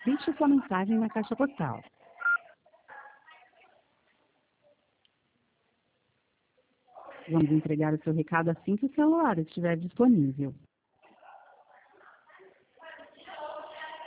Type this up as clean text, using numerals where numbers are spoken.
Deixe sua mensagem na caixa postal. Vamos entregar o seu recado assim que o celular estiver disponível.